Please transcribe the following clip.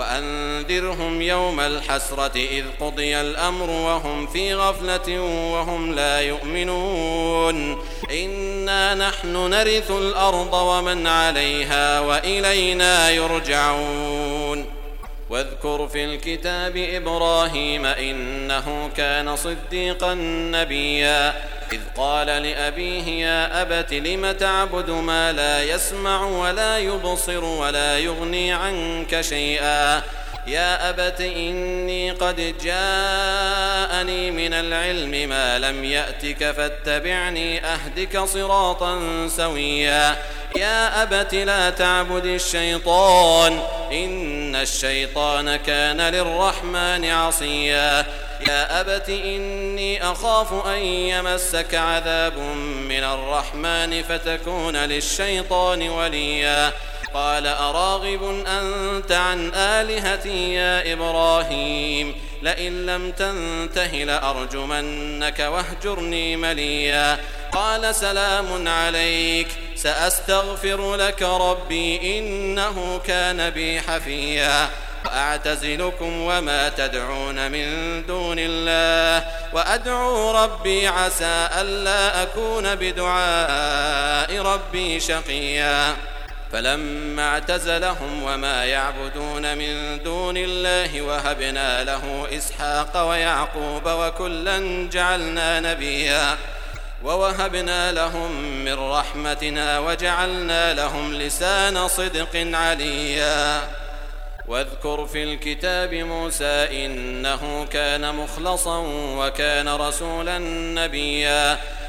وأنذرهم يوم الحسرة إذ قضي الأمر وهم في غفلة وهم لا يؤمنون إنا نحن نرث الأرض ومن عليها وإلينا يرجعون واذكر في الكتاب إبراهيم إنه كان صديقا نبيا إذ قال لأبيه يا أبت لم تعبد ما لا يسمع ولا يبصر ولا يغني عنك شيئا يا أبت إني قد جاءني من العلم ما لم يأتك فاتبعني أهدك صراطا سويا يا أبت لا تعبد الشيطان إن الشيطان كان للرحمن عصيا يا أبت إني أخاف أن يمسك عذاب من الرحمن فتكون للشيطان وليا قال أراغب أنت عن آلهتي يا إبراهيم لئن لم تنته لأرجمنك واهجرني مليا قال سلام عليك سأستغفر لك ربي إنه كان بي حفيا وأعتزلكم وما تدعون من دون الله وأدعو ربي عسى ألا أكون بدعاء ربي شقيا فلما اعتزلهم وما يعبدون من دون الله وهبنا له إسحاق ويعقوب وكلا جعلنا نبيا ووهبنا لهم من رحمتنا وجعلنا لهم لسان صدق عليا واذكر في الكتاب موسى إنه كان مخلصا وكان رسولا نبيا